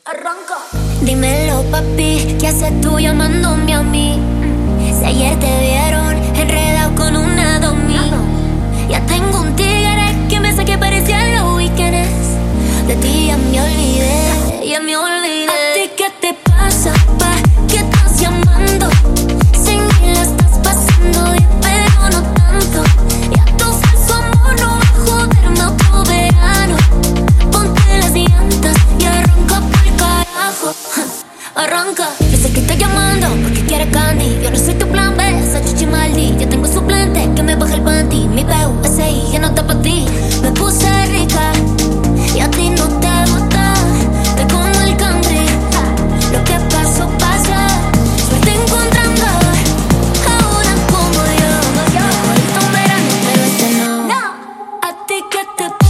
Arranca. Dímelo, papi, ¿qué haces tú llamándome a mí? Si ayer te vieron enredado con una domi. Ya tengo un tigre que me saque parecía los weekends. De ti ya me olvidé, ya me olvidé. ¿A ti qué te pasa, pa? ¿Qué estás llamando? Sin mí la estás pasando bien, pero no tanto. Ya tu falso amor no va a joderme otro verano. Ponte las llantas y arranca pa'l carajo. Arranca. Yo sé que estoy llamando porque quiere candy. Yo no soy tu plan B, soy Chichimaldi. Yo tengo suplente que me baja el panty. Mi PUSI ya no está pa' ti. Me puse rica y a ti no te gusta. Te como el country. Lo que pasó, pasa. Suerte encontrando a una como yo. Ahorita un verano, pero este no. ¿A ti qué te pasa?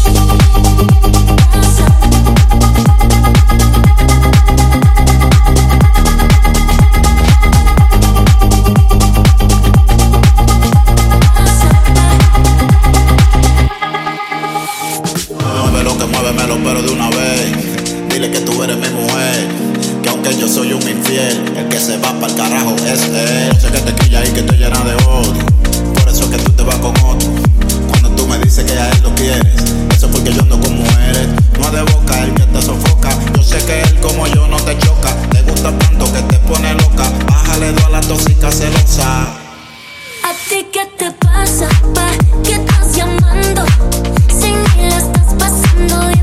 Muévemelo, pero de una vez. Dile que tú eres mi mujer, que aunque yo soy un infiel, el que se va pa'l carajo es él. Sé que te quilla y que te llena de odio, por eso es que tú te vas con otro. Cuando tú me dices que a él lo quieres, eso es porque yo ando con mujeres. No es de boca el que te sofoca. Yo sé que él como yo no te choca. Te gusta tanto que te pone loca. Bájale dos a la tóxica celosa. ¿A ti qué te pasa, pa? ¿Qué estás llamando? Sin mí la estás pasando bien.